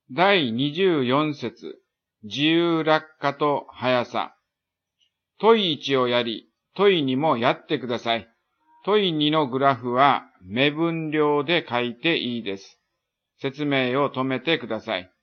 第24節、自由落下と速さ。問1をやり、問2もやってください。問2のグラフは目分量で書いていいです。説明を止めてください。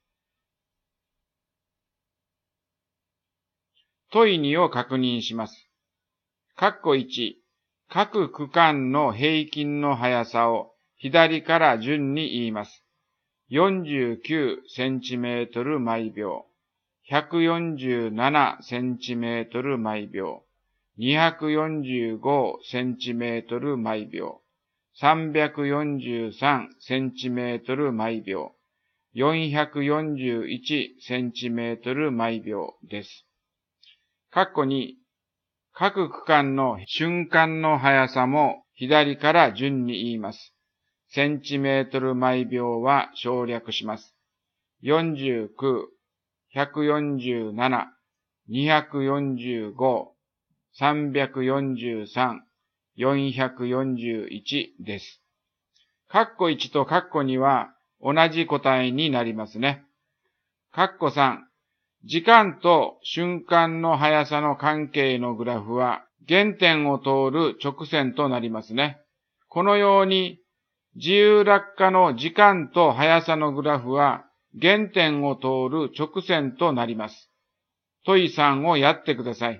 問2を確認します。括弧1、各区間の平均の速さを左から順に言います。49センチメートル毎秒、147センチメートル毎秒、245センチメートル毎秒、343センチメートル毎秒、441センチメートル毎秒です。括弧2、各区間の瞬間の速さも左から順に言います。センチメートル毎秒は省略します。49、147、245、343、441です。括弧1と括弧2は同じ答えになりますね。括弧3、時間と瞬間の速さの関係のグラフは原点を通る直線となりますね。このように自由落下の時間と速さのグラフは原点を通る直線となります。問3をやってください。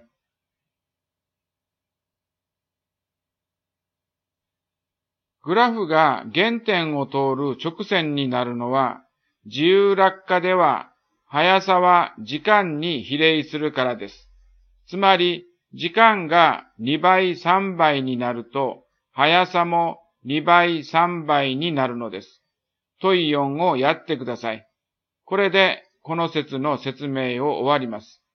グラフが原点を通る直線になるのは、自由落下では速さは時間に比例するからです。つまり、時間が2倍3倍になると、速さも2倍3倍になるのです。問4をやってください。これでこの説の説明を終わります。